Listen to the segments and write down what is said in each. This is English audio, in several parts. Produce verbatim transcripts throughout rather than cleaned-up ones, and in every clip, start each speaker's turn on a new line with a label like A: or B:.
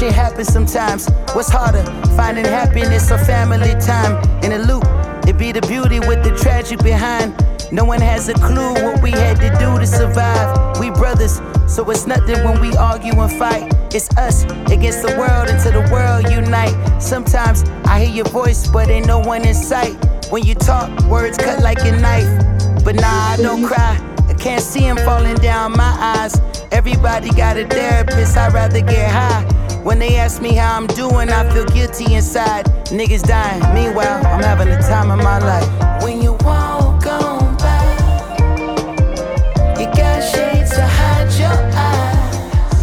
A: shit happens sometimes. What's harder, finding happiness or family time? In a loop, it be the beauty with the tragic behind. No one has a clue what we had to do to survive. We brothers, so it's nothing when we argue and fight. It's us against the world until the world unite. Sometimes I hear your voice, but ain't no one in sight. When you talk, words cut like a knife. But nah, I don't cry. I can't see him falling down my eyes. Everybody got a therapist, I'd rather get high. When they ask me how I'm doing, I feel guilty inside. Niggas dying, meanwhile, I'm having the time of my life. When you walk on by, you got shades to hide your eyes.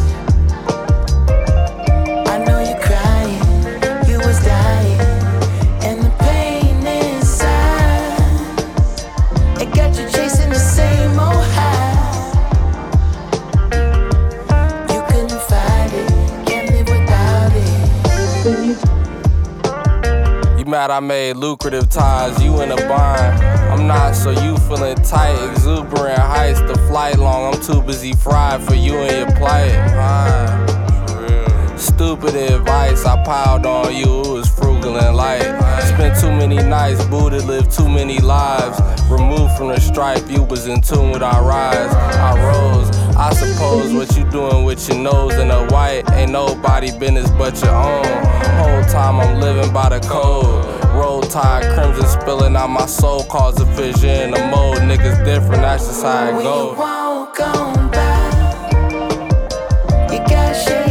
A: I know you're crying, you was dying, and the pain inside, it got you chasing the same old high. You couldn't find it, can't live without it.
B: You mad I made lucrative ties, you in a bind. I'm not, so you feeling tight, exuberant heights. The flight long, I'm too busy fried for you and your plight. Fine. Stupid advice, I piled on you, it was frugal and light. Spent too many nights, booted, lived too many lives. Removed from the stripe, you was in tune with our rise. I rose, I suppose what you doing with your nose and a white ain't nobody business but your own. Whole time I'm living by the code. Roll tide, crimson spilling out my soul, cause a fissure in the mold. Niggas different, that's just how it goes.
A: When you walk on by, you got shit.